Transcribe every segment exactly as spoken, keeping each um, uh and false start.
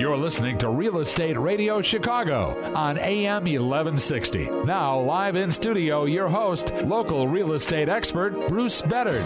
You're listening to Real Estate Radio Chicago on A M eleven sixty. Now, live in studio, your host, local real estate expert, Bruce Bedard.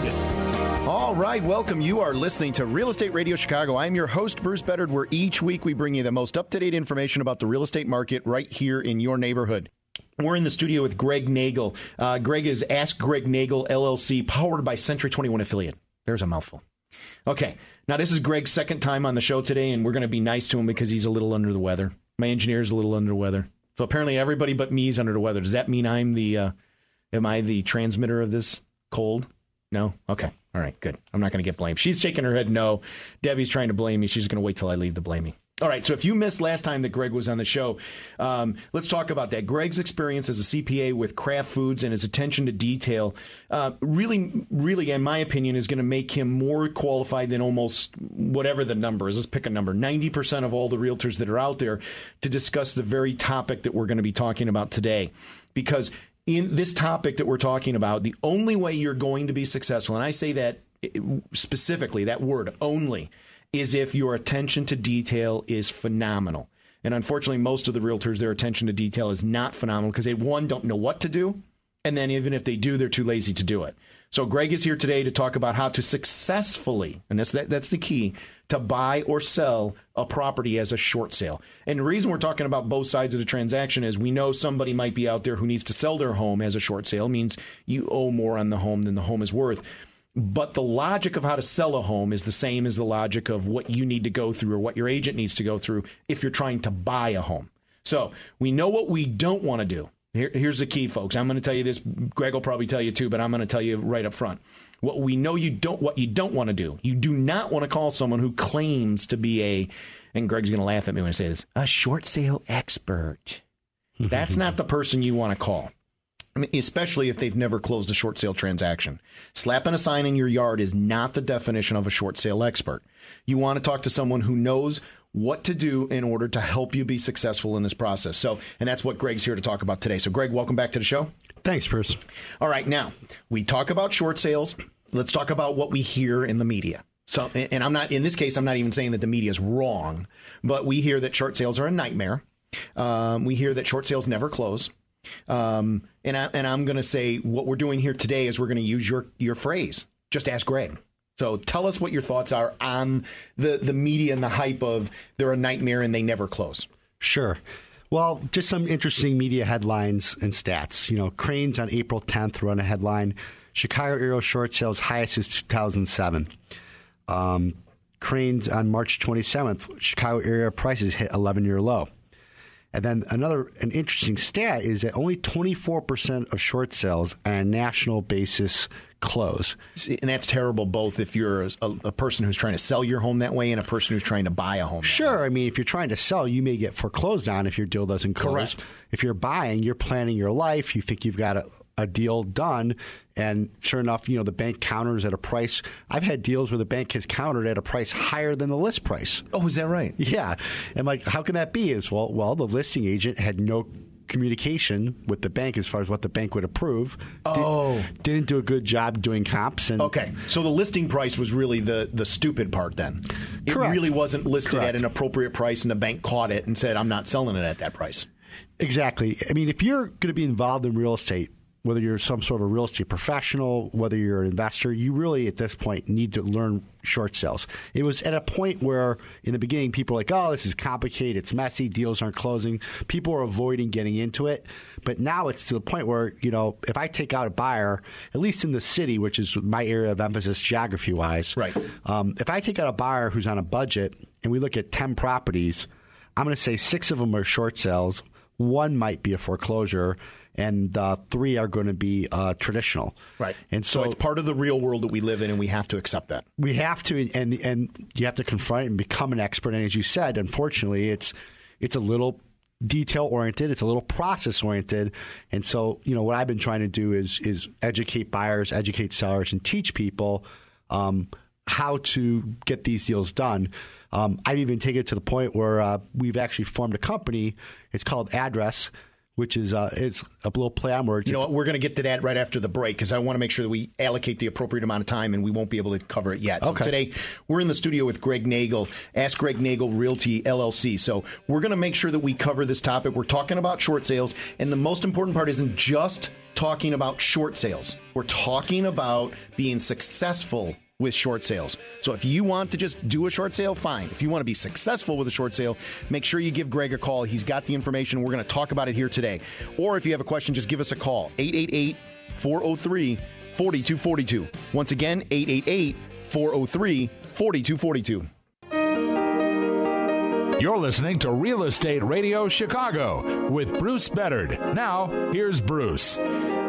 All right, welcome. You are listening to Real Estate Radio Chicago. I'm your host, Bruce Bedard, where each week we bring you the most up-to-date information about the real estate market right here in your neighborhood. We're in the studio with Greg Nagel. Uh, Greg is Ask Greg Nagel, L L C, powered by Century twenty-one Affiliate. There's a mouthful. Okay, now this is Greg's second time on the show today, and we're going to be nice to him because he's a little under the weather. My engineer's a little under the weather. So apparently everybody but me is under the weather. Does that mean I'm the, uh, am I the transmitter of this cold? No? Okay. All right, good. I'm not going to get blamed. She's shaking her head no. Debbie's trying to blame me. She's going to wait till I leave to blame me. All right, so if you missed last time that Greg was on the show, um, let's talk about that. Greg's experience as a C P A with Kraft Foods and his attention to detail uh, really, really, in my opinion, is going to make him more qualified than almost whatever the number is. Let's pick a number, ninety percent of all the realtors that are out there to discuss the very topic that we're going to be talking about today. Because in this topic that we're talking about, the only way you're going to be successful, and I say that specifically, that word, only, is if your attention to detail is phenomenal. And unfortunately, most of the realtors, their attention to detail is not phenomenal because they, one, don't know what to do. And then even if they do, they're too lazy to do it. So Greg is here today to talk about how to successfully, and that's, that, that's the key, to buy or sell a property as a short sale. And the reason we're talking about both sides of the transaction is we know somebody might be out there who needs to sell their home as a short sale, means you owe more on the home than the home is worth. But the logic of how to sell a home is the same as the logic of what you need to go through or what your agent needs to go through if you're trying to buy a home. So we know what we don't want to do. Here, here's the key, folks. I'm going to tell you this. Greg will probably tell you too, but I'm going to tell you right up front. What we know you don't, what you don't want to do. You do not want to call someone who claims to be a, and Greg's going to laugh at me when I say this, a short sale expert. That's not the person you want to call. I mean, especially if they've never closed a short sale transaction. Slapping a sign in your yard is not the definition of a short sale expert. You want to talk to someone who knows what to do in order to help you be successful in this process. So, and that's what Greg's here to talk about today. So, Greg, welcome back to the show. Thanks, Bruce. All right, now, we talk about short sales. Let's talk about what we hear in the media. So, and I'm not, in this case, I'm not even saying that the media is wrong, but we hear that short sales are a nightmare. Um, we hear that short sales never close. Um, and, I, and I'm going to say what we're doing here today is we're going to use your, your phrase. Just ask Greg. So tell us what your thoughts are on the, the media and the hype of they're a nightmare and they never close. Sure. Well, just some interesting media headlines and stats. You know, Crain's on April tenth run a headline, Chicago area short sales highest since two thousand seven. Um, Crain's on March twenty-seventh, Chicago area prices hit eleven-year low. And then another an interesting stat is that only twenty-four percent of short sales on a national basis close. And that's terrible both if you're a, a person who's trying to sell your home that way and a person who's trying to buy a home. Sure. I mean, if you're trying to sell, you may get foreclosed on if your deal doesn't close. Correct. If you're buying, you're planning your life. You think you've got a, a deal done. And sure enough, you know, the bank counters at a price. I've had deals where the bank has countered at a price higher than the list price. Oh, is that right? Yeah. And like, how can that be? Is well, well, the listing agent had no communication with the bank as far as what the bank would approve. Oh. Did, didn't do a good job doing comps. And okay. So the listing price was really the, the stupid part then. It Correct. really wasn't listed Correct. at an appropriate price and the bank caught it and said, I'm not selling it at that price. Exactly. I mean, if you're going to be involved in real estate, whether you're some sort of real estate professional, whether you're an investor, you really at this point need to learn short sales. It was at a point where in the beginning people were like, oh, this is complicated, it's messy, deals aren't closing. People are avoiding getting into it. But now it's to the point where, you know, if I take out a buyer, at least in the city, which is my area of emphasis geography-wise, right. um, if I take out a buyer who's on a budget and we look at ten properties, I'm going to say six of them are short sales, one might be a foreclosure, and uh, three are going to be uh, traditional. Right. And so, so it's part of the real world that we live in, and we have to accept that. We have to, and and you have to confront it and become an expert. And as you said, unfortunately, it's it's a little detail-oriented. It's a little process-oriented. And so, you know, what I've been trying to do is is educate buyers, educate sellers, and teach people um, how to get these deals done. Um, I've even taken it to the point where uh, we've actually formed a company. It's called Address, which is uh, it's a little play on words. You know It's- what? We're going to get to that right after the break because I want to make sure that we allocate the appropriate amount of time, and we won't be able to cover it yet. So Okay. today, we're in the studio with Greg Nagel, Ask Greg Nagel Realty, L L C. So we're going to make sure that we cover this topic. We're talking about short sales, and the most important part isn't just talking about short sales. We're talking about being successful with short sales. So if you want to just do a short sale, fine. If you want to be successful with a short sale, make sure you give Greg a call. He's got the information. We're going to talk about it here today. Or if you have a question, just give us a call. eight eight eight, four oh three, four two four two. Once again, eight eight eight, four oh three, four two four two. You're listening to Real Estate Radio Chicago with Bruce Beddard. Now, here's Bruce.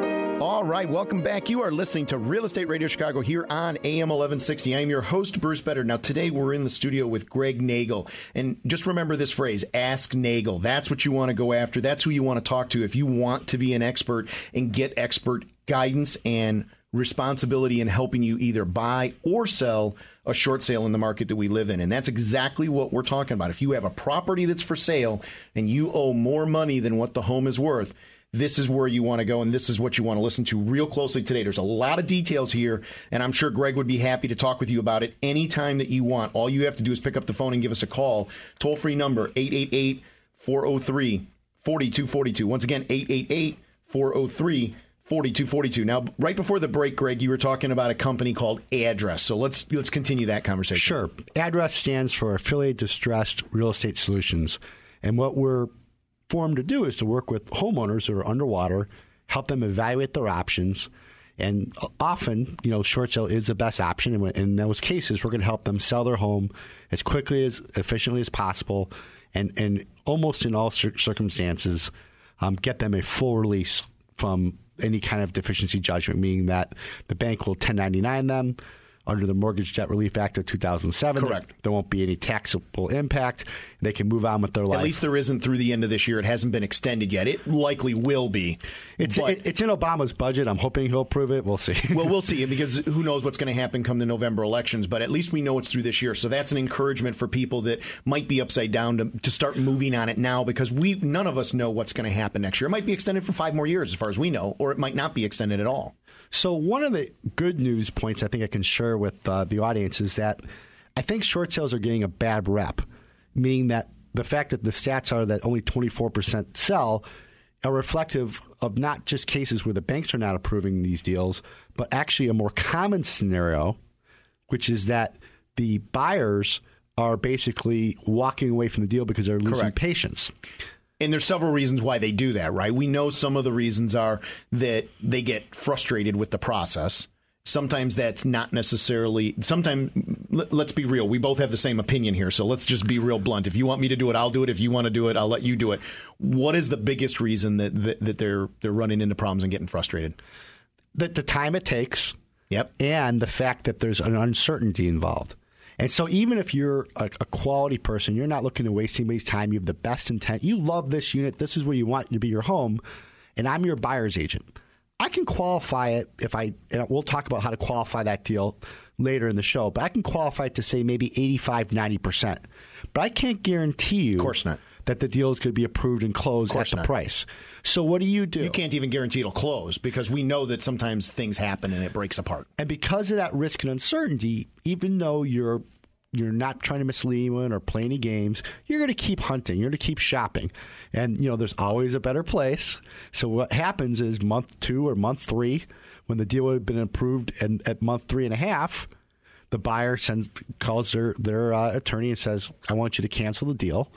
All right, welcome back. You are listening to Real Estate Radio Chicago here on A M eleven sixty. I am your host, Bruce Beddard. Now, today we're in the studio with Greg Nagel. And just remember this phrase, Ask Nagel. That's what you want to go after. That's who you want to talk to if you want to be an expert and get expert guidance and responsibility in helping you either buy or sell a short sale in the market that we live in. And that's exactly what we're talking about. If you have a property that's for sale and you owe more money than what the home is worth, this is where you want to go, and this is what you want to listen to real closely today. There's a lot of details here, and I'm sure Greg would be happy to talk with you about it anytime that you want. All you have to do is pick up the phone and give us a call. Toll-free number, eight eight eight, four oh three, four two four two. Once again, eight eight eight, four oh three, four two four two. Now, right before the break, Greg, you were talking about a company called Address. So let's let's continue that conversation. Sure. Address stands for Affiliated Distressed Real Estate Solutions. And what we're formed to do is to work with homeowners that are underwater, help them evaluate their options. And often, you know, short sale is the best option. And in those cases, we're going to help them sell their home as quickly, as efficiently as possible. And, and almost in all cir- circumstances, um, get them a full release from any kind of deficiency judgment, meaning that the bank will ten ninety-nine them under the Mortgage Debt Relief Act of two thousand seven. Correct. There won't be any taxable impact. They can move on with their life. At least there isn't through the end of this year. It hasn't been extended yet. It likely will be. It's but, it, it's in Obama's budget. I'm hoping he'll approve it. We'll see. well, we'll see, because who knows what's going to happen come the November elections. But at least we know it's through this year. So that's an encouragement for people that might be upside down to, to start moving on it now, because we none of us know what's going to happen next year. It might be extended for five more years as far as we know, or it might not be extended at all. So one of the good news points I think I can share with uh, the audience is that I think short sales are getting a bad rep, meaning that the fact that the stats are that only twenty-four percent sell are reflective of not just cases where the banks are not approving these deals, but actually a more common scenario, which is that the buyers are basically walking away from the deal because they're losing Correct. patience. And there's several reasons why they do that, right? We know some of the reasons are that they get frustrated with the process. Sometimes that's not necessarily, sometimes, let's be real, we both have the same opinion here, so let's just be real blunt. If you want me to do it, I'll do it. If you want to do it, I'll let you do it. What is the biggest reason that that, that they're they're running into problems and getting frustrated? The, the time it takes, Yep. and the fact that there's an uncertainty involved. And so even if you're a, a quality person, you're not looking to waste anybody's time, you have the best intent, you love this unit, this is where you want to be your home, and I'm your buyer's agent. I can qualify it if I, and we'll talk about how to qualify that deal later in the show, but I can qualify it to say maybe eighty-five, ninety percent. But I can't guarantee you Of course not. that the deal is going to be approved and closed at the not. price. So what do you do? You can't even guarantee it'll close, because we know that sometimes things happen and it breaks apart. And because of that risk and uncertainty, even though you're you're not trying to mislead anyone or play any games, you're going to keep hunting. You're going to keep shopping. And, you know, there's always a better place. So what happens is month two or month three, when the deal would have been approved, and at month three and a half, the buyer sends calls their, their uh, attorney and says, I want you to cancel the deal.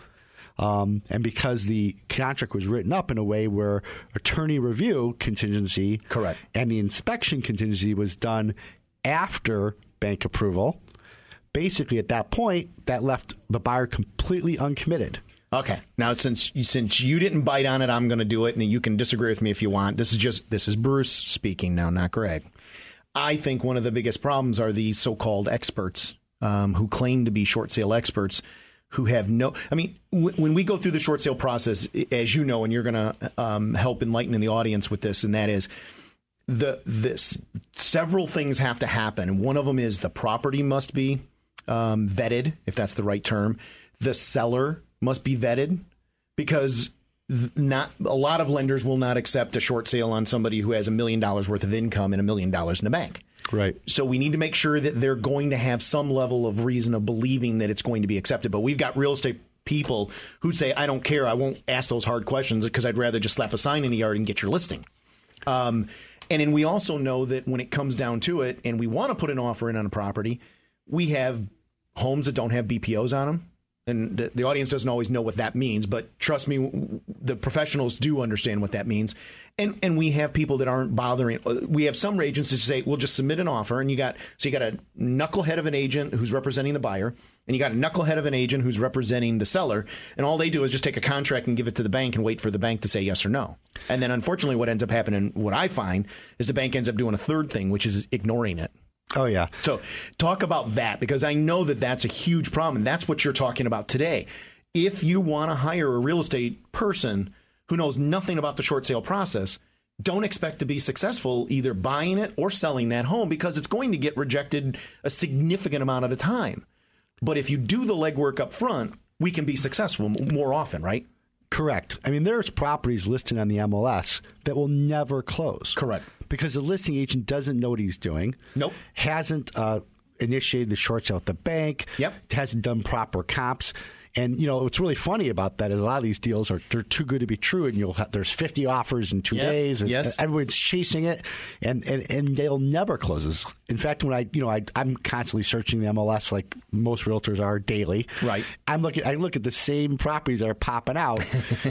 Um, and because the contract was written up in a way where attorney review contingency Correct. and the inspection contingency was done after bank approval, basically at that point, that left the buyer completely uncommitted. Okay. Now, since since you didn't bite on it, I'm going to do it, and you can disagree with me if you want. This is just this is Bruce speaking now, not Greg. I think one of the biggest problems are these so-called experts um, who claim to be short sale experts, who have no. I mean, w- when we go through the short sale process, as you know, and you're going to um, help enlighten the audience with this, and that is the this several things have to happen. One of them is the property must be um, vetted, if that's the right term. The seller must be vetted, because not a lot of lenders will not accept a short sale on somebody who has a million dollars worth of income and a million dollars in the bank. Right. So we need to make sure that they're going to have some level of reason of believing that it's going to be accepted. But we've got real estate people who say, I don't care. I won't ask those hard questions because I'd rather just slap a sign in the yard and get your listing. Um, and then we also know that when it comes down to it and we want to put an offer in on a property, we have homes that don't have B P Os on them. And the, the audience doesn't always know what that means, but trust me, the professionals do understand what that means. And and we have people that aren't bothering. We have some agents that say, we'll just submit an offer. And you got so you got a knucklehead of an agent who's representing the buyer, and you got a knucklehead of an agent who's representing the seller. And all they do is just take a contract and give it to the bank and wait for the bank to say yes or no. And then unfortunately, what ends up happening, what I find, is the bank ends up doing a third thing, which is ignoring it. Oh, yeah. So talk about that, because I know that that's a huge problem. And that's what you're talking about today. If you want to hire a real estate person who knows nothing about the short sale process, don't expect to be successful either buying it or selling that home, because it's going to get rejected a significant amount of the time. But if you do the legwork up front, we can be successful more often, right? Correct. I mean, there's properties listed on the M L S that will never close. Correct. Because the listing agent doesn't know what he's doing. Nope. Hasn't uh, initiated the short sale at the bank. Yep. Hasn't done proper comps. And, you know, what's really funny about that is a lot of these deals are they're too good to be true, and you'll have, there's fifty offers in two yep. days, and yes. everyone's chasing it, and, and, and they'll never close. In fact, when I, you know, I, I'm constantly searching the M L S like most realtors are daily. Right. I'm looking, I look at the same properties that are popping out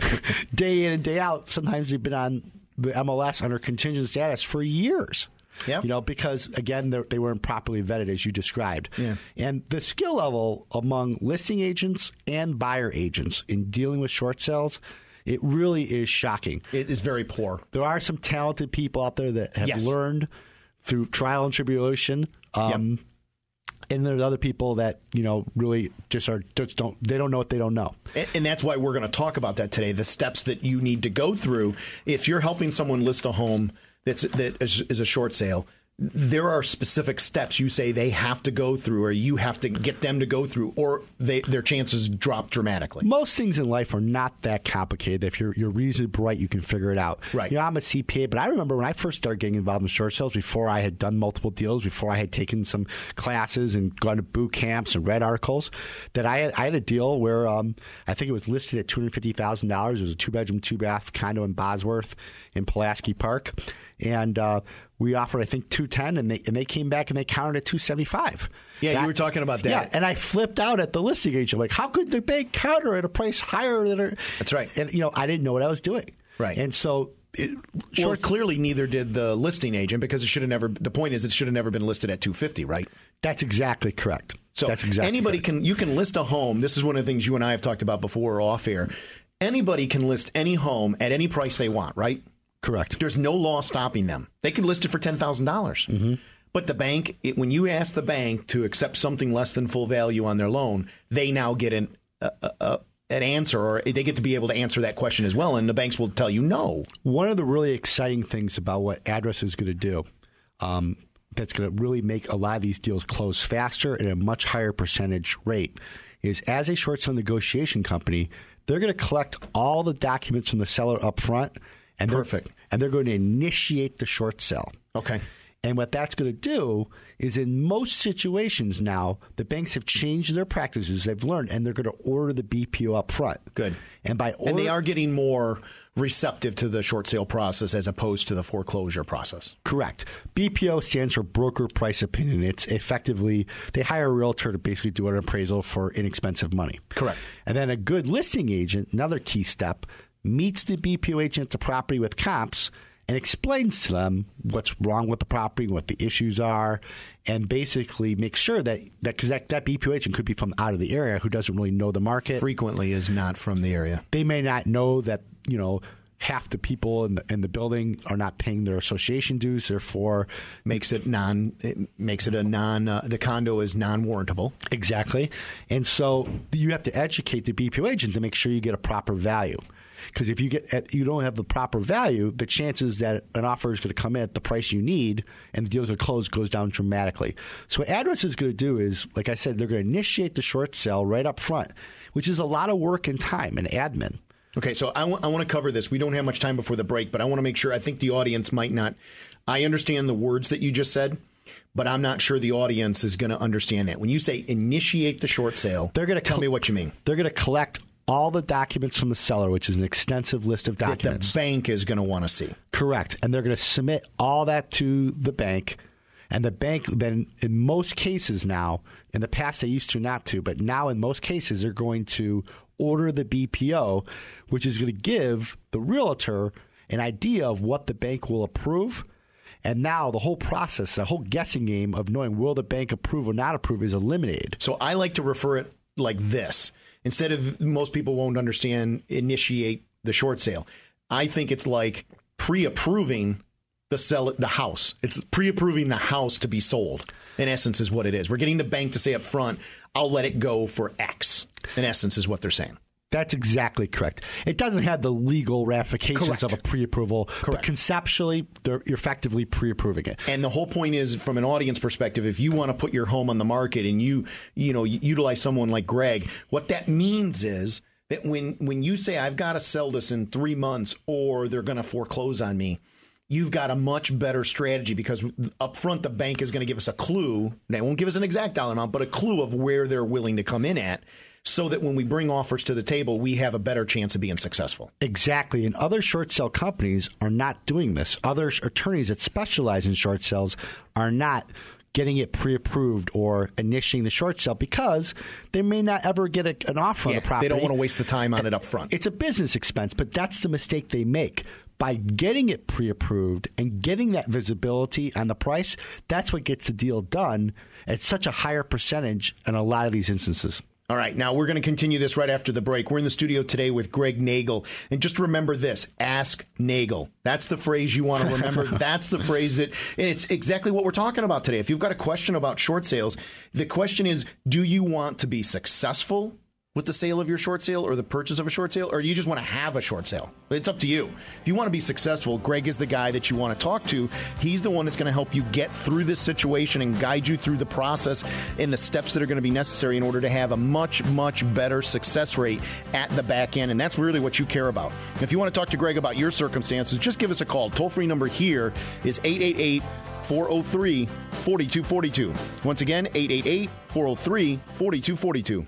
day in and day out. Sometimes they've been on the M L S under contingent status for years. Yep. You know, because, again, they weren't properly vetted, as you described. Yeah. And the skill level among listing agents and buyer agents in dealing with short sales, it really is shocking. It is very poor. There are some talented people out there that have yes. learned through trial and tribulation. Um, yep. And there's other people that, you know, really just are just don't they don't know what they don't know. And, and that's why we're going to talk about that today, the steps that you need to go through if you're helping someone list a home that's that is, is a short sale. There are specific steps you say they have to go through, or you have to get them to go through, or they, their chances drop dramatically. Most things in life are not that complicated. If you're you're reasonably bright, you can figure it out. Right. You know, I'm a C P A, but I remember when I first started getting involved in short sales, before I had done multiple deals, before I had taken some classes and gone to boot camps and read articles, that I had, I had a deal where um, I think it was listed at two hundred fifty thousand dollars. It was a two-bedroom, two-bath condo in Bosworth in Pulaski Park. And uh, we offered, I think, two ten, and they and they came back and they countered at two seventy-five. Yeah, that, you were talking about that. Yeah, and I flipped out at the listing agent. Like, how could the bank counter at a price higher than her? That's right. And, you know, I didn't know what I was doing. Right. And so... It, well, short, clearly neither did the listing agent, because it should have never. The point is, it should have never been listed at two fifty, right? That's exactly correct. So that's exactly anybody correct. can you can list a home. This is one of the things you and I have talked about before off air. Anybody can list any home at any price they want, right? Correct. There's no law stopping them. They can list it for ten thousand dollars. Mm-hmm. But the bank, it, when you ask the bank to accept something less than full value on their loan, they now get an a, a, an answer, or they get to be able to answer that question as well, and the banks will tell you no. One of the really exciting things about what Address is going to do, um, that's going to really make a lot of these deals close faster and at a much higher percentage rate, is as a short sale negotiation company, they're going to collect all the documents from the seller up front. And Perfect. They're, and they're going to initiate the short sale. Okay. And what that's going to do is, in most situations now, the banks have changed their practices. They've learned, and they're going to order the B P O up front. Good. And by order, and they are getting more receptive to the short sale process as opposed to the foreclosure process. Correct. B P O stands for broker price opinion. It's effectively, they hire a realtor to basically do an appraisal for inexpensive money. Correct. And then a good listing agent, another key step, meets the B P O agent at the property with comps and explains to them what's wrong with the property, what the issues are, and basically makes sure that that because that, that B P O agent could be from out of the area who doesn't really know the market. Frequently is not from the area. They may not know that, you know, half the people in the, in the building are not paying their association dues, therefore makes it non it makes it a non uh, the condo is non-warrantable. Exactly. And so you have to educate the B P O agent to make sure you get a proper value. Because if you get you don't have the proper value, the chances that an offer is going to come in at the price you need and the deal is going to close goes down dramatically. So what Address is going to do is, like I said, they're going to initiate the short sale right up front, which is a lot of work and time and admin. Okay, so I, w- I want to cover this. We don't have much time before the break, but I want to make sure. I think the audience might not. I understand the words that you just said, but I'm not sure the audience is going to understand that. When you say initiate the short sale, they're going to tell col- me what you mean. They're going to collect all the documents from the seller, which is an extensive list of documents. That the bank is going to want to see. Correct. And they're going to submit all that to the bank. And the bank then, in most cases now, in the past they used to not to, but now in most cases they're going to order the B P O, which is going to give the realtor an idea of what the bank will approve. And now the whole process, the whole guessing game of knowing will the bank approve or not approve is eliminated. So I like to refer it like this. Instead of, most people won't understand, initiate the short sale. I think it's like pre-approving the sell the house. It's pre-approving the house to be sold. In essence, is what it is. We're getting the bank to say up front, I'll let it go for X. In essence, is what they're saying. That's exactly correct. It doesn't have the legal ramifications Correct. of a pre-approval, Correct. but conceptually, they're you're effectively pre-approving it. And the whole point is, from an audience perspective, if you want to put your home on the market and you, you know, utilize someone like Greg, what that means is that when when you say I've got to sell this in three months or they're going to foreclose on me, you've got a much better strategy because up front the bank is going to give us a clue. They won't give us an exact dollar amount, but a clue of where they're willing to come in at, so that when we bring offers to the table, we have a better chance of being successful. Exactly. And other short sale companies are not doing this. Other attorneys that specialize in short sales are not getting it pre-approved or initiating the short sale because they may not ever get a, an offer Yeah, on the property. they don't want to waste the time on it up front. It's a business expense, but that's the mistake they make. By getting it pre-approved and getting that visibility on the price, that's what gets the deal done at such a higher percentage in a lot of these instances. All right, now we're going to continue this right after the break. We're in the studio today with Greg Nagel. And just remember this, ask Nagel. That's the phrase you want to remember. That's the phrase that, and it's exactly what we're talking about today. If you've got a question about short sales, the question is, do you want to be successful with the sale of your short sale or the purchase of a short sale, or do you just want to have a short sale? It's up to you. If you want to be successful, Greg is the guy that you want to talk to. He's the one that's going to help you get through this situation and guide you through the process and the steps that are going to be necessary in order to have a much, much better success rate at the back end. And that's really what you care about. If you want to talk to Greg about your circumstances, just give us a call. Toll-free number here is eight eight eight, four oh three, four two four two. Once again, eight eight eight, four oh three, four two four two.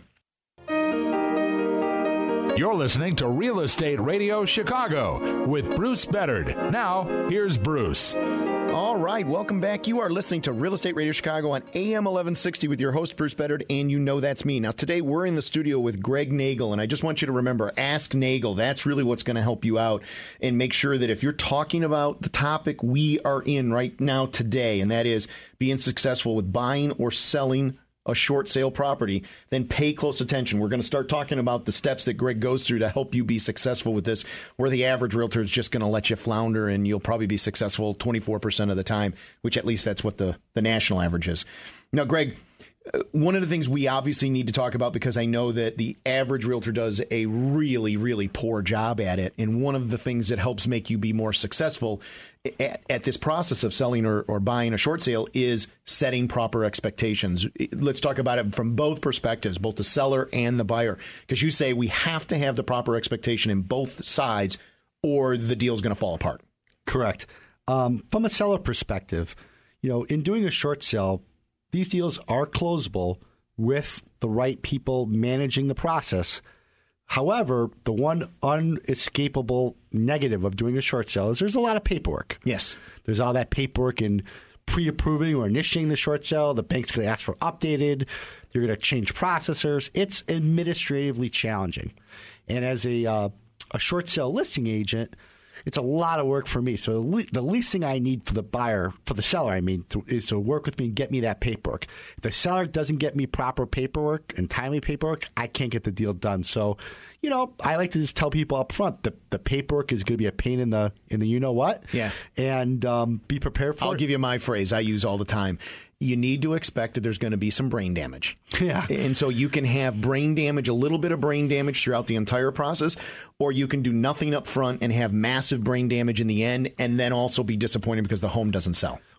You're listening to Real Estate Radio Chicago with Bruce Beddard. Now, here's Bruce. All right, welcome back. You are listening to Real Estate Radio Chicago on A M eleven sixty with your host, Bruce Beddard, and you know that's me. Now, today we're in the studio with Greg Nagel, and I just want you to remember, ask Nagel. That's really what's going to help you out and make sure that if you're talking about the topic we are in right now today, and that is being successful with buying or selling a short sale property, then pay close attention. We're going to start talking about the steps that Greg goes through to help you be successful with this, where the average realtor is just going to let you flounder and you'll probably be successful twenty-four percent of the time, which at least that's what the, the national average is. Now, Greg, one of the things we obviously need to talk about, because I know that the average realtor does a really, really poor job at it. And one of the things that helps make you be more successful at, at this process of selling or, or buying a short sale is setting proper expectations. Let's talk about it from both perspectives, both the seller and the buyer, because you say we have to have the proper expectation in both sides or the deal is going to fall apart. Correct. Um, from a seller perspective, you know, in doing a short sale, these deals are closable with the right people managing the process. However, the one unescapable negative of doing a short sale is there's a lot of paperwork. Yes. There's all that paperwork in pre-approving or initiating the short sale. The bank's going to ask for updated. They're going to change processors. It's administratively challenging. And as a uh, a short sale listing agent, it's a lot of work for me. So the, le- the least thing I need for the buyer, for the seller, I mean, to, is to work with me and get me that paperwork. If the seller doesn't get me proper paperwork and timely paperwork, I can't get the deal done. So, you know, I like to just tell people up front that the paperwork is going to be a pain in the in the you know what. Yeah. And um, be prepared for I'll it. I'll give you my phrase I use all the time. You need to expect that there's going to be some brain damage. Yeah. And so you can have brain damage, a little bit of brain damage throughout the entire process, or you can do nothing up front and have massive brain damage in the end and then also be disappointed because the home doesn't sell.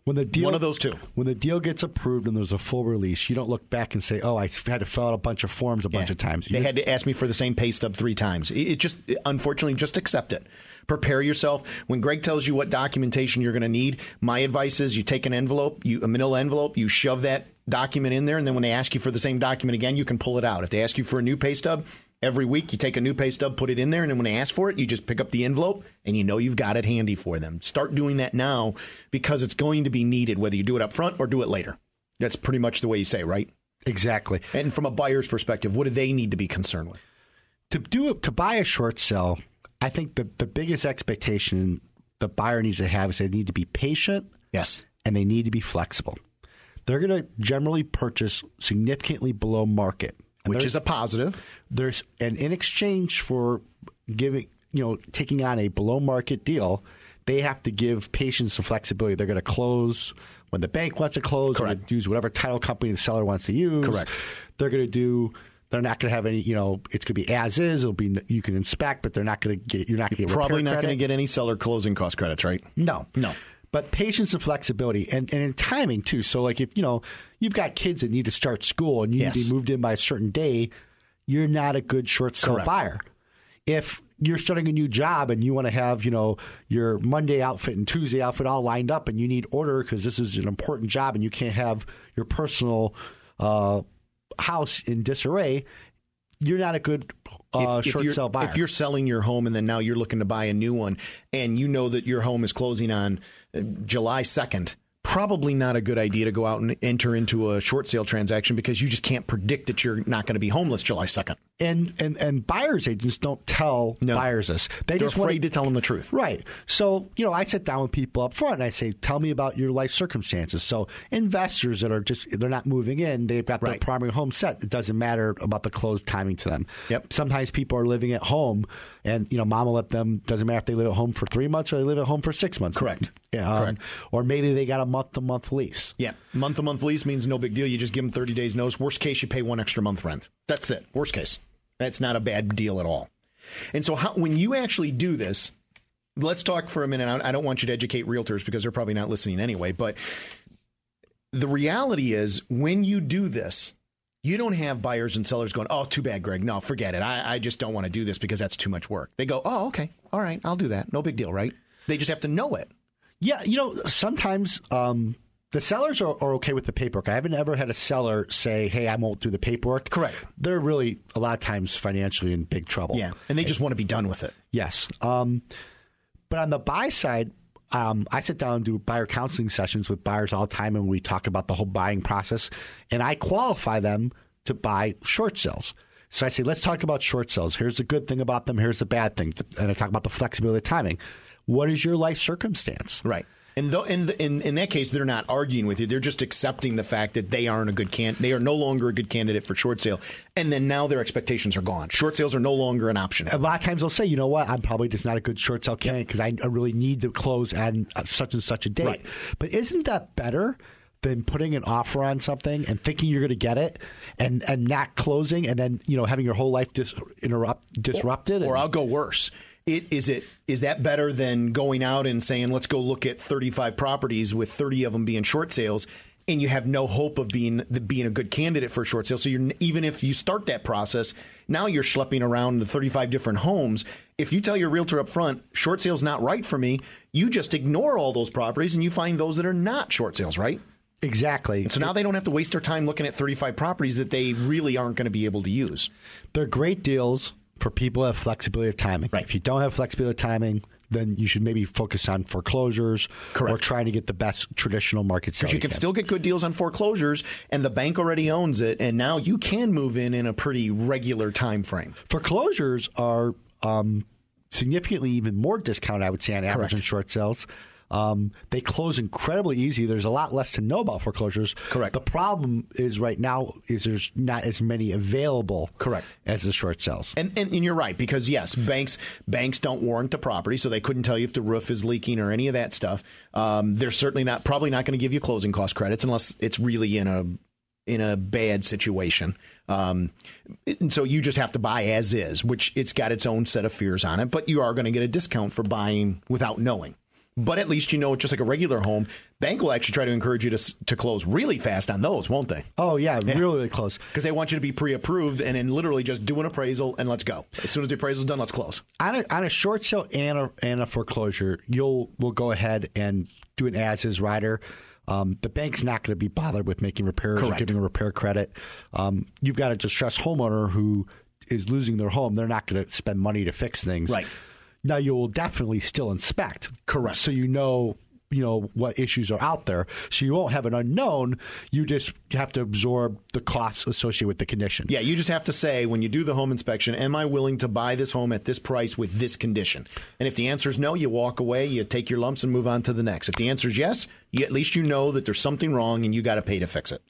When the deal, One of those two. When the deal gets approved and there's a full release, you don't look back and say, oh, I had to fill out a bunch of forms a bunch Yeah. of times. They You- had to ask me for the same pay stub three times. It it just, unfortunately, just accept it. Prepare yourself. When Greg tells you what documentation you're going to need, my advice is you take an envelope, you a manila envelope, you shove that document in there, and then when they ask you for the same document again, you can pull it out. If they ask you for a new pay stub, every week you take a new pay stub, put it in there, and then when they ask for it, you just pick up the envelope, and you know you've got it handy for them. Start doing that now because it's going to be needed, whether you do it up front or do it later. That's pretty much the way you say, right? Exactly. And from a buyer's perspective, what do they need to be concerned with? To do it, to buy a short sale, I think the, the biggest expectation the buyer needs to have is they need to be patient. Yes. And they need to be flexible. They're going to generally purchase significantly below market. And Which is a positive. There's and in exchange for giving, you know, taking on a below market deal, they have to give patience and flexibility. They're going to close when the bank wants to close. Correct. They're going to use whatever title company the seller wants to use. Correct. They're going to do. They're not going to have any. You know, it's going to be as is. It'll be you can inspect, but they're not going to get. You're not going to get probably not going to get any seller closing cost credits, right? No, no. But patience and flexibility and, and in timing, too. So, like, if, you know, you've got kids that need to start school and you yes. need to be moved in by a certain day, you're not a good short sale Correct. buyer. If you're starting a new job and you want to have, you know, your Monday outfit and Tuesday outfit all lined up and you need order because this is an important job and you can't have your personal uh, house in disarray, you're not a good uh, if, if short sale buyer. If you're selling your home and then now you're looking to buy a new one and you know that your home is closing on July second, probably not a good idea to go out and enter into a short sale transaction because you just can't predict that you're not going to be homeless July second. And and and buyers agents don't tell no. buyers this. They They're just afraid want to tell them the truth. Right. So, you know, I sit down with people up front and I say, tell me about your life circumstances. So investors that are just, they're not moving in, they've got right. their primary home set. It doesn't matter about the close timing to them. Yep. Sometimes people are living at home and, you know, mom will let them, doesn't matter if they live at home for three months or they live at home for six months. Correct. Yeah, um, Correct. Or maybe they got a month-to-month lease. Yeah. Month-to-month lease means no big deal. You just give them thirty days notice. Worst case, you pay one extra month rent. That's it. Worst case. That's not a bad deal at all. And so how, when you actually do this, let's talk for a minute. I don't want you to educate realtors because they're probably not listening anyway. But the reality is when you do this, you don't have buyers and sellers going, oh, too bad, Greg. No, forget it. I, I just don't want to do this because that's too much work. They go, oh, okay. All right. I'll do that. No big deal, right? They just have to know it. Yeah. You know, sometimes um, the sellers are, are okay with the paperwork. I haven't ever had a seller say, hey, I won't do the paperwork. Correct. They're really, a lot of times, financially in big trouble. Yeah. And they just want to be done with it. Yes. Um, but on the buy side, um, I sit down and do buyer counseling sessions with buyers all the time, and we talk about the whole buying process. And I qualify them to buy short sales. So I say, let's talk about short sales. Here's the good thing about them. Here's the bad thing. And I talk about the flexibility of timing. What is your life circumstance? Right. And th- in, the, in in that case, they're not arguing with you. They're just accepting the fact that they aren't a good can. They are no longer a good candidate for short sale. And then now their expectations are gone. Short sales are no longer an option. A lot of times they'll say, you know what, I'm probably just not a good short sale candidate because I, I really need to close on such and such a date. Right. But isn't that better than putting an offer on something and thinking you're going to get it and, and not closing and then, you know, having your whole life dis- interrupt disrupted? Or, or and, I'll go worse. It, is it is that better than going out and saying, let's go look at thirty-five properties with thirty of them being short sales, and you have no hope of being the, being a good candidate for a short sale? So you're, even if you start that process, now you're schlepping around the thirty-five different homes. If you tell your realtor up front, short sale's not right for me, you just ignore all those properties and you find those that are not short sales, right? Exactly. So now they don't have to waste their time looking at thirty-five properties that they really aren't going to be able to use. They're great deals for people who have flexibility of timing. Right. If you don't have flexibility of timing, then you should maybe focus on foreclosures. Correct. Or trying to get the best traditional market sale. Because you can still get good deals on foreclosures, and the bank already owns it, and now you can move in in a pretty regular time frame. Foreclosures are um, significantly even more discounted, I would say, on average Correct. in short sales. Um, they close incredibly easy. There's a lot less to know about foreclosures. Correct. The problem is right now is there's not as many available. Correct. As the short sales. And, and and you're right, because yes, banks banks don't warrant the property, so they couldn't tell you if the roof is leaking or any of that stuff. Um, they're certainly not probably not going to give you closing cost credits unless it's really in a in a bad situation. Um, and so you just have to buy as is, which it's got its own set of fears on it, but you are going to get a discount for buying without knowing. But at least you know, just like a regular home, bank will actually try to encourage you to to close really fast on those, won't they? Oh, yeah, yeah. really, really close. Because they want you to be pre-approved and then literally just do an appraisal and let's go. As soon as the appraisal's done, let's close. On a, on a short sale and a, and a foreclosure, you'll we'll go ahead and do an as-is rider. Um, the bank's not going to be bothered with making repairs Correct. or giving a repair credit. Um, you've got a distressed homeowner who is losing their home. They're not going to spend money to fix things. Right. Now, you will definitely still inspect. Correct. So you know, you know what issues are out there. So you won't have an unknown. You just have to absorb the costs associated with the condition. Yeah, you just have to say, when you do the home inspection, am I willing to buy this home at this price with this condition? And if the answer is no, you walk away, you take your lumps and move on to the next. If the answer is yes, you, at least you know that there's something wrong and you got to pay to fix it.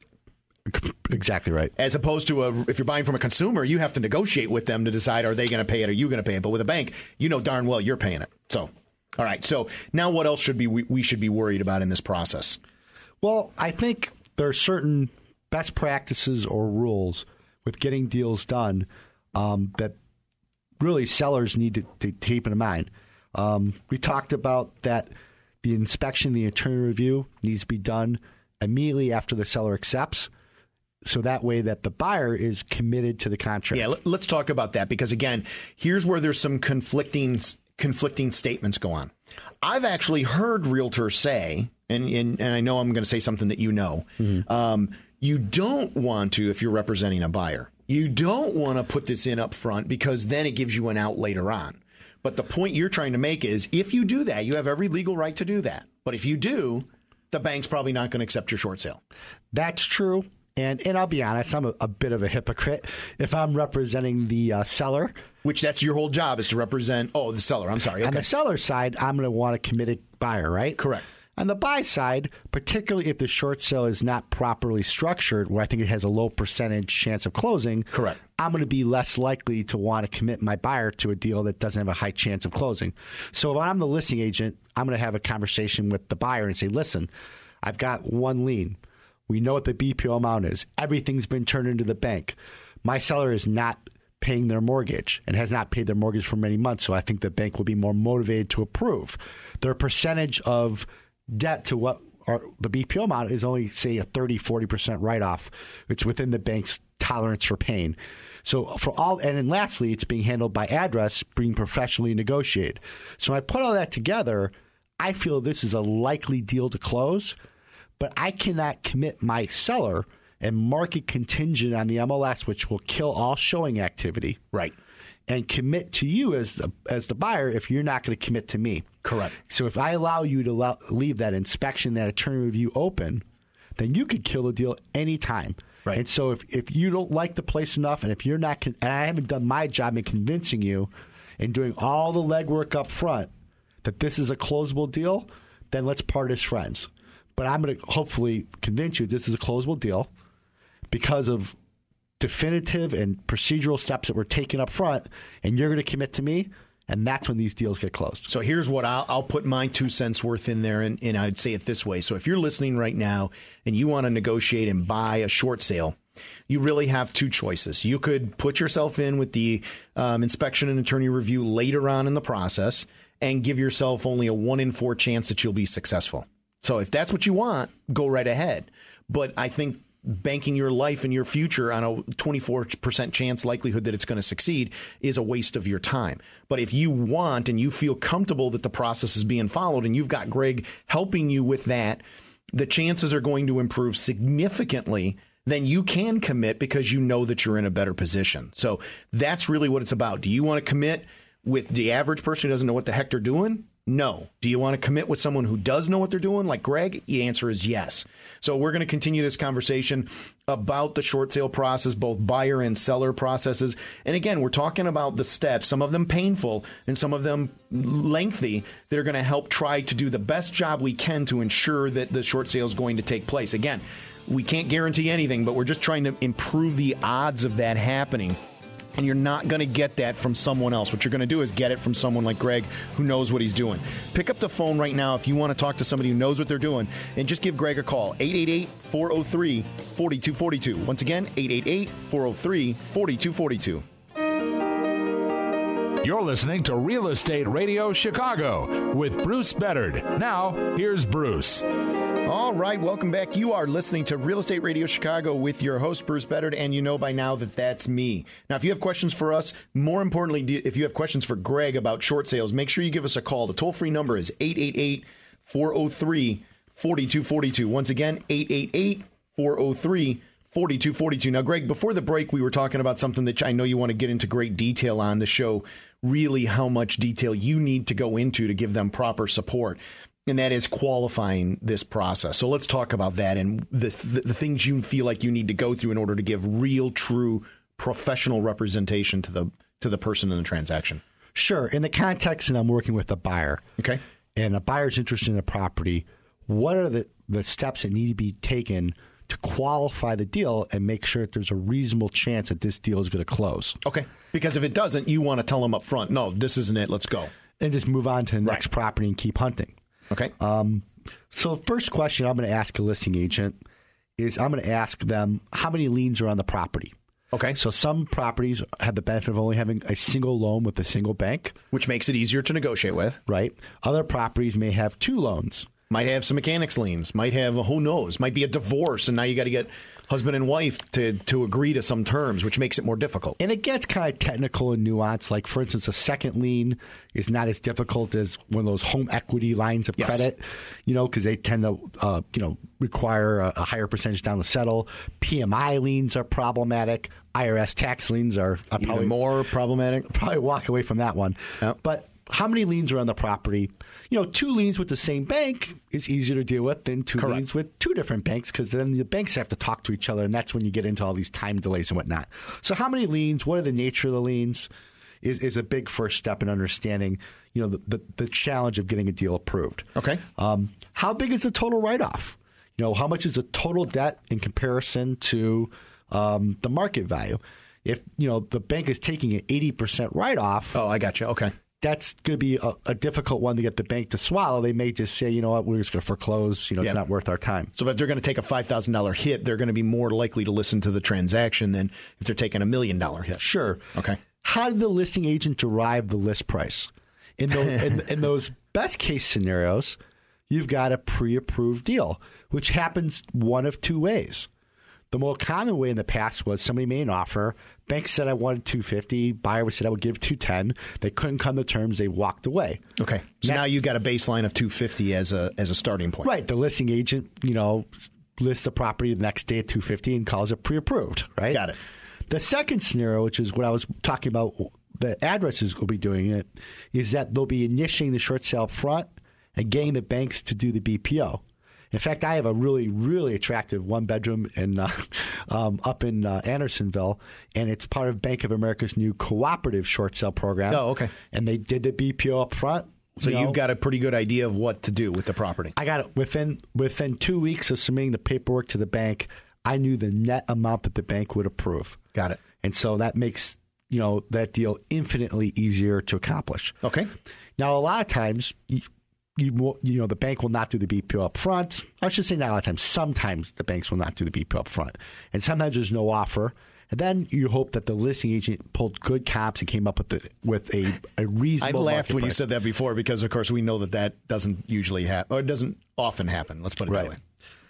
Exactly right. As opposed to a, if you're buying from a consumer, you have to negotiate with them to decide, are they going to pay it or are you going to pay it? But with a bank, you know darn well you're paying it. So, all right. So now what else should be we, we should be worried about in this process? Well, I think there are certain best practices or rules with getting deals done um, that really sellers need to, to keep in mind. Um, we talked about that the inspection, the attorney review needs to be done immediately after the seller accepts. So that way that the buyer is committed to the contract. Yeah, let's talk about that because, again, here's where there's some conflicting conflicting statements go on. I've actually heard realtors say, and, and, and I know I'm going to say something that you know, mm-hmm. um, you don't want to, if you're representing a buyer, you don't want to put this in up front because then it gives you an out later on. But the point you're trying to make is if you do that, you have every legal right to do that. But if you do, the bank's probably not going to accept your short sale. That's true. And and I'll be honest, I'm a, a bit of a hypocrite if I'm representing the uh, seller. Which that's your whole job is to represent, oh, the seller. I'm sorry. Okay. On the seller side, I'm going to want a committed buyer, right? Correct. On the buy side, particularly if the short sale is not properly structured, where I think it has a low percentage chance of closing, correct, I'm going to be less likely to want to commit my buyer to a deal that doesn't have a high chance of closing. So if I'm the listing agent, I'm going to have a conversation with the buyer and say, listen, I've got one lien. We know what the B P O amount is. Everything's been turned into the bank. My seller is not paying their mortgage and has not paid their mortgage for many months, so I think the bank will be more motivated to approve. Their percentage of debt to what our, the B P O amount is only, say, a thirty, forty percent write-off. It's within the bank's tolerance for pain. So for all, and then lastly, it's being handled by address, being professionally negotiated. So when I put all that together, I feel this is a likely deal to close, but I cannot commit my seller and mark it contingent on the M L S, which will kill all showing activity. Right. And commit to you as the as the buyer if you're not going to commit to me. Correct. So if I allow you to allow, leave that inspection, that attorney review open, then you could kill the deal anytime. Right. And so if, if you don't like the place enough, and if you're not, con- and I haven't done my job in convincing you and doing all the legwork up front that this is a closable deal, then let's part as friends. But I'm going to hopefully convince you this is a closable deal because of definitive and procedural steps that were taken up front, and you're going to commit to me, and that's when these deals get closed. So here's what I'll, I'll put my two cents worth in there, and, and I'd say it this way. So if you're listening right now and you want to negotiate and buy a short sale, you really have two choices. You could put yourself in with the um, inspection and attorney review later on in the process and give yourself only a one in four chance that you'll be successful. So if that's what you want, go right ahead. But I think banking your life and your future on a twenty-four percent chance likelihood that it's going to succeed is a waste of your time. But if you want and you feel comfortable that the process is being followed and you've got Greg helping you with that, the chances are going to improve significantly. Then you can commit because you know that you're in a better position. So that's really what it's about. Do you want to commit with the average person who doesn't know what the heck they're doing? No. Do you want to commit with someone who does know what they're doing, like Greg? The answer is yes. So we're going to continue this conversation about the short sale process, both buyer and seller processes. And again, we're talking about the steps, some of them painful and some of them lengthy, that are going to help try to do the best job we can to ensure that the short sale is going to take place. Again, we can't guarantee anything, but we're just trying to improve the odds of that happening. And you're not going to get that from someone else. What you're going to do is get it from someone like Greg who knows what he's doing. Pick up the phone right now if you want to talk to somebody who knows what they're doing, and just give Greg a call. eight eight eight, four oh three, four two four two. Once again, eight eight eight, four oh three, four two four two. You're listening to Real Estate Radio Chicago with Bruce Beddard. Now, here's Bruce. All right, welcome back. You are listening to Real Estate Radio Chicago with your host, Bruce Beddard, and you know by now that that's me. Now, if you have questions for us, more importantly, if you have questions for Greg about short sales, make sure you give us a call. The toll-free number is eight eight eight, four oh three, four two four two. Once again, eight eight eight, four oh three, four two four two. Now, Greg, before the break, we were talking about something that I know you want to get into great detail on the show, really how much detail you need to go into to give them proper support. And that is qualifying this process. So let's talk about that and the, the the things you feel like you need to go through in order to give real, true, professional representation to the to the person in the transaction. Sure. In the context, and I'm working with a buyer. Okay. And a buyer's interested in a property. What are the, the steps that need to be taken to qualify the deal and make sure that there's a reasonable chance that this deal is going to close? Okay. Because if it doesn't, you want to tell them up front, no, this isn't it. Let's go. And just move on to the next Right. property and keep hunting. Okay. Um, so the first question I'm going to ask a listing agent is I'm going to ask them how many liens are on the property. Okay. So some properties have the benefit of only having a single loan with a single bank. Which makes it easier to negotiate with. Right. Other properties may have two loans. Might have some mechanics liens. Might have, a, who knows, might be a divorce, and now you got to get husband and wife to, to agree to some terms, which makes it more difficult. And it gets kind of technical and nuanced. Like, for instance, a second lien is not as difficult as one of those home equity lines of Yes. credit, you know, because they tend to, uh, you know, require a, a higher percentage down to settle. P M I liens are problematic. I R S tax liens are uh, Even probably more problematic. Probably walk away from that one. Yep. But how many liens are on the property? You know, two liens with the same bank is easier to deal with than two Correct. liens with two different banks, because then the banks have to talk to each other, and that's when you get into all these time delays and whatnot. So how many liens, what are the nature of the liens, is, is a big first step in understanding, you know, the, the, the challenge of getting a deal approved. Okay. Um, how big is the total write-off? You know, how much is the total debt in comparison to um, the market value? If, you know, the bank is taking an eighty percent write-off, Oh, I got you. Okay. that's going to be a, a difficult one to get the bank to swallow. They may just say, you know what, we're just going to foreclose. You know, Yeah. it's not worth our time. So if they're going to take a five thousand dollars hit, they're going to be more likely to listen to the transaction than if they're taking a million dollar hit. Sure. Okay. How did the listing agent derive the list price? In those, in, in those best case scenarios, you've got a pre-approved deal, which happens one of two ways. The more common way in the past was somebody made an offer. Bank said I wanted two fifty. Buyer said I would give two ten. They couldn't come to terms. They walked away. Okay. So Now- now you got a baseline of two fifty as a as a starting point. Right. The listing agent, you know, lists the property the next day at two fifty and calls it pre-approved. Right. Got it. The second scenario, which is what I was talking about, the addresses will be doing it, is that they'll be initiating the short sale up front and getting the banks to do the B P O. In fact, I have a really, really attractive one bedroom in uh, um, up in uh, Andersonville, and it's part of Bank of America's new cooperative short sale program. Oh, okay. And they did the B P O up front. So you know. you've got a pretty good idea of what to do with the property. I got it within within two weeks of submitting the paperwork to the bank. I knew the net amount that the bank would approve. Got it. And so that makes, you know, that deal infinitely easier to accomplish. Okay. Now, a lot of times, you, you, will- you know, the bank will not do the B P O up front. I should say not a lot of times. Sometimes the banks will not do the B P O up front. And sometimes there's no offer. And then you hope that the listing agent pulled good comps and came up with the, with a, a I reasonable laughed market when you price. said that before because, of course, we know that that doesn't usually happen, or it doesn't often happen. Let's put it Right. that way.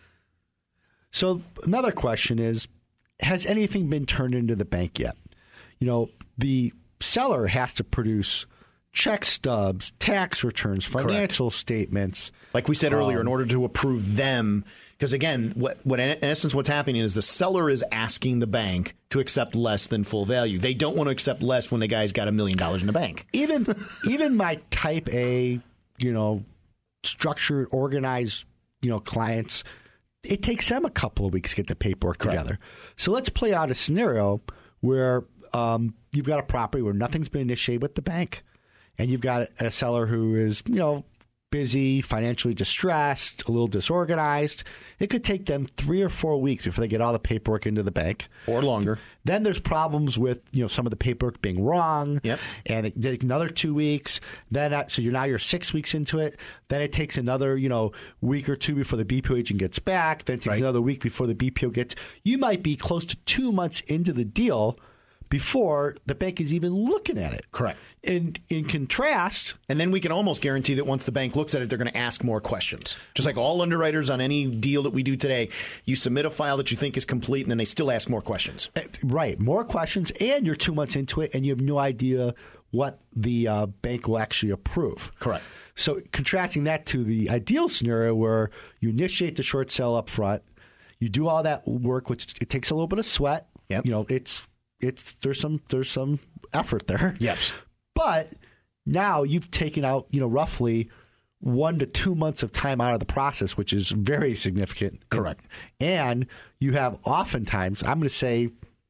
So another question is, has anything been turned into the bank yet? You know, the seller has to produce check stubs, tax returns, financial statements. Like we said earlier, Um, in order to approve them, because again, what, what in essence what's happening is the seller is asking the bank to accept less than full value. They don't want to accept less when the guy's got a million dollars in the bank. Even even my type A, you know, structured, organized, you know, clients, it takes them a couple of weeks to get the paperwork Correct. together. So let's play out a scenario where um, you've got a property where nothing's been initiated with the bank, and you've got a seller who is, you know, busy, financially distressed, a little disorganized. It could take them three or four weeks before they get all the paperwork into the bank. Or longer. Then there's problems with, you know, some of the paperwork being wrong. Yep. And it takes another two weeks. Then that, so you're now you're six weeks into it. Then it takes another, you know, week or two before the B P O agent gets back. Then it takes Right. another week before the B P O gets. You might be close to two months into the deal before the bank is even looking at it. Correct. In in contrast, and then we can almost guarantee that once the bank looks at it, they're going to ask more questions. Just like all underwriters on any deal that we do today, you submit a file that you think is complete, and then they still ask more questions. Right, more questions, and you're two months into it, and you have no idea what the uh, bank will actually approve. Correct. So contrasting that to the ideal scenario where you initiate the short sale up front, you do all that work, which it takes a little bit of sweat. Yep. You know, it's it's there's some there's some effort there. Yes. But now you've taken out, you know, roughly one to two months of time out of the process, which is very significant. Correct. And you have oftentimes, I'm going to say,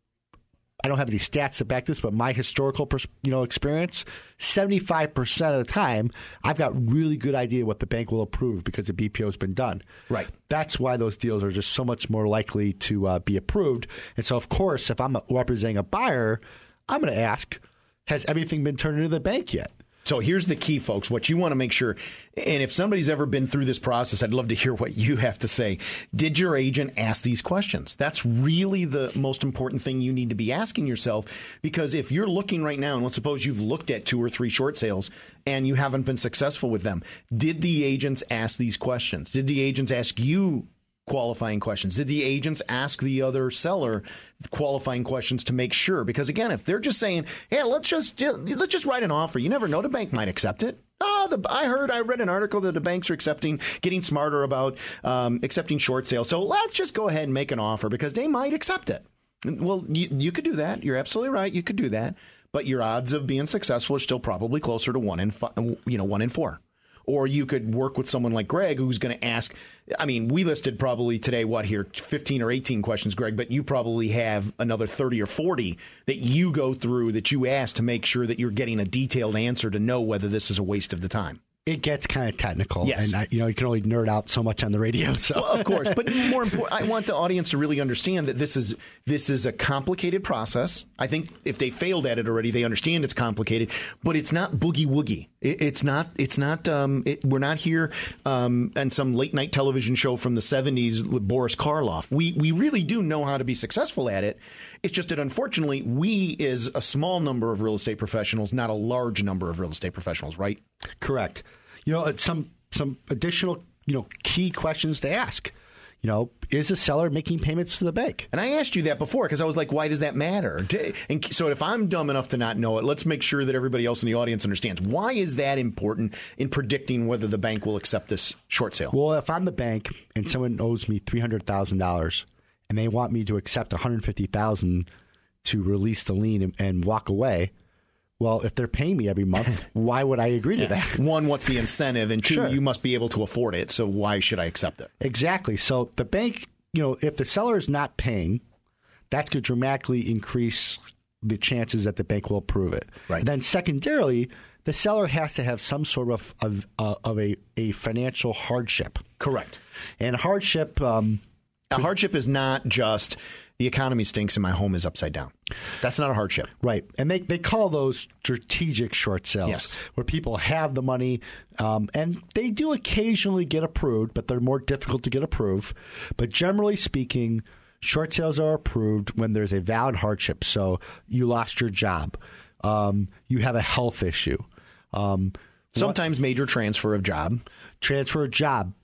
I don't have any stats to back this, but my historical, you know, experience, seventy-five percent of the time, I've got really good idea what the bank will approve because the B P O has been done. Right. That's why those deals are just so much more likely to uh, be approved. And so, of course, if I'm representing a buyer, I'm going to ask, has everything been turned into the bank yet? So here's the key, folks. What you want to make sure, and if somebody's ever been through this process, I'd love to hear what you have to say. Did your agent ask these questions? That's really the most important thing you need to be asking yourself, because if you're looking right now, and let's suppose you've looked at two or three short sales and you haven't been successful with them, did the agents ask these questions? Did the agents ask you qualifying questions? Did the agents ask the other seller qualifying questions to make sure? Because again, if they're just saying, "Hey, let's just let's just write an offer," you never know, the bank might accept it. Oh, the, I heard, I read an article that the banks are accepting, getting smarter about um, accepting short sales. So let's just go ahead and make an offer because they might accept it. Well, you, you could do that. You're absolutely right. You could do that, but your odds of being successful are still probably closer to one in five, you know, one in four. Or you could work with someone like Greg, who's going to ask. I mean, we listed probably today, what here, fifteen or eighteen questions, Greg, but you probably have another thirty or forty that you go through that you ask to make sure that you're getting a detailed answer to know whether this is a waste of the time. It gets kind of technical. Yes. And, I, you know, you can only nerd out so much on the radio. So. Well, of course. But more important, I want the audience to really understand that this is this is a complicated process. I think if they failed at it already, they understand it's complicated. But it's not boogie woogie. It, it's not. It's not. Um, it, we're not here um, on some late night television show from the seventies with Boris Karloff. We we really do know how to be successful at it. It's just that unfortunately, we is a small number of real estate professionals, not a large number of real estate professionals, right? Correct. You know, some some additional, you know, key questions to ask. You know, is the seller making payments to the bank? And I asked you that before because I was like, why does that matter? And so if I'm dumb enough to not know it, let's make sure that everybody else in the audience understands. Why is that important in predicting whether the bank will accept this short sale? Well, if I'm the bank and someone owes me three hundred thousand dollars and they want me to accept one hundred fifty thousand dollars to release the lien and, and walk away, well, if they're paying me every month, why would I agree to yeah. that? One, what's the incentive? And two, Sure. you must be able to afford it. So why should I accept it? Exactly. So the bank, you know, if the seller is not paying, that's going to dramatically increase the chances that the bank will approve it. Right. Then secondarily, the seller has to have some sort of of, uh, of a, a financial hardship. Correct. And hardship... Um, a hardship is not just the economy stinks and my home is upside down. That's not a hardship. Right. And they, they call those strategic short sales, yes. where people have the money, um, and they do occasionally get approved, but they're more difficult to get approved. But generally speaking, short sales are approved when there's a valid hardship. So you lost your job. Um, you have a health issue. Um, Sometimes what, major transfer of job. Transfer of job.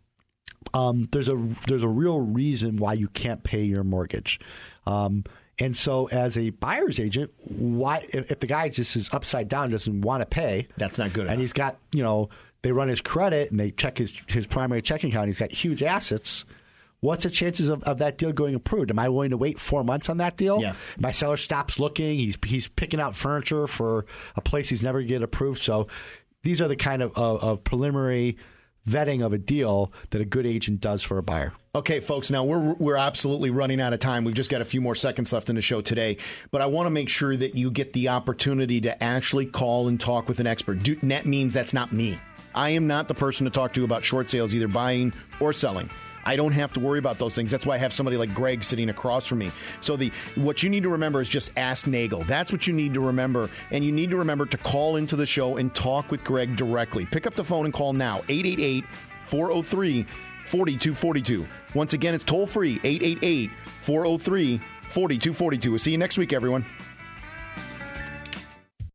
Um, there's a there's a real reason why you can't pay your mortgage, um, and so as a buyer's agent, why if, if the guy just is upside down, doesn't want to pay, that's not good enough. And he's got, you know, they run his credit and they check his his primary checking account. He's got huge assets. What's the chances of, of that deal going approved? Am I willing to wait four months on that deal? Yeah. My seller stops looking. He's he's picking out furniture for a place he's never going to get approved. So these are the kind of, of, of preliminary vetting of a deal that a good agent does for a buyer. Okay, folks, now we're we're absolutely running out of time. We've just got a few more seconds left in the show today. But I want to make sure that you get the opportunity to actually call and talk with an expert. Do, that means that's not me. I am not the person to talk to about short sales, either buying or selling. I don't have to worry about those things. That's why I have somebody like Greg sitting across from me. So the what you need to remember is just ask Nagel. That's what you need to remember. And you need to remember to call into the show and talk with Greg directly. Pick up the phone and call now, eight eight eight, four oh three, four two four two. Once again, it's toll free, eight eight eight, four oh three, four two four two. We'll see you next week, everyone.